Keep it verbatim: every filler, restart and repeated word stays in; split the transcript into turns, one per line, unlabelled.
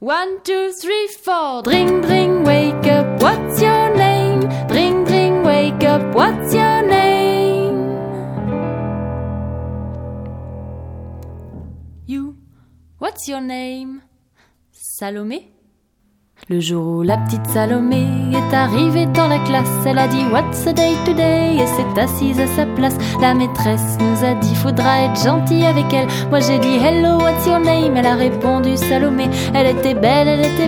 One, two, three, four. Dring, dring, wake up, what's your name? Dring, dring, wake up, what's your name? You, what's your name? Salomé? Le jour où la petite Salomé est arrivée dans la classe, elle a dit What's a day today et s'est assise à sa place. La maîtresse nous a dit faudra être gentil avec elle. Moi j'ai dit Hello, what's your name? Elle a répondu Salomé. Elle était belle, elle était